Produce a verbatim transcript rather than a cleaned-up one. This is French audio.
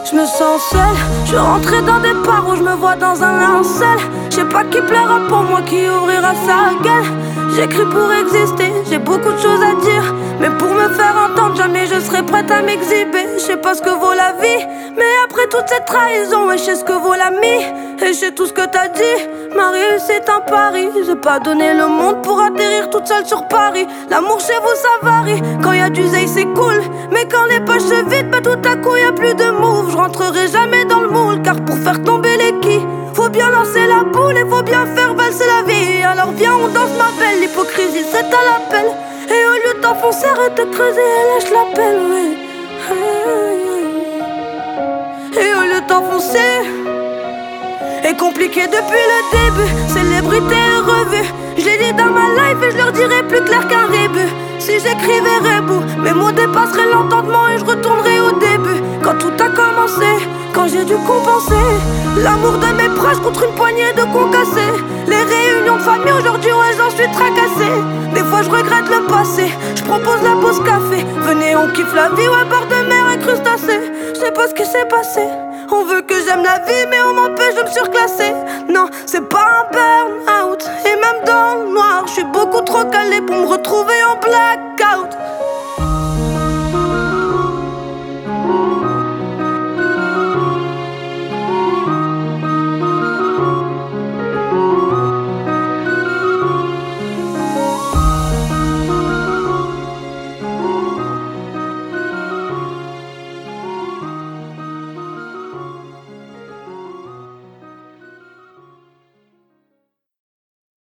Je me sens seule, je suis rentrée dans des parts où je me vois dans un linceul. Je sais pas qui plaira pour moi, qui ouvrira sa gueule. J'écris pour exister, j'ai beaucoup de choses à dire, mais pour me faire entendre, jamais je serai prête à m'exhiber. Je sais pas ce que vaut la vie, mais après toute cette trahison, ouais, je sais ce que vaut l'ami. Et je sais tout ce que t'as dit, Marie, c'est un pari. J'ai pas donné le monde pour atterrir toute seule sur Paris. L'amour chez vous ça varie, quand y a du zèle c'est cool, mais quand les poches se vident, bah tout à coup y a plus de move. Je rentrerai jamais dans le moule, car pour faire tomber les quilles, faut bien lancer la boule et faut bien faire valser la vie. Alors viens on danse ma belle, l'hypocrisie c'est à l'appel. Et au lieu de t'enfoncer, arrête de creuser, lâche l'appel, oui. Et au lieu de t'enfoncer, est compliqué depuis le début, célébrité et revue. Je l'ai dit dans ma life et je leur dirai plus clair qu'un rébut. Si j'écrivais rebou, mes mots dépasseraient l'entendement et je retournerai au début. Quand tout a commencé, quand j'ai dû compenser l'amour de mes proches contre une poignée de cons cassés. Les réunions de famille aujourd'hui, ouais j'en suis tracassé. Des fois je regrette le passé, je propose la pause café. Venez on kiffe la vie, ouais bord de mer et crustacés. Je sais pas ce qui s'est passé, on veut que j'aime la vie mais on m'empêche de me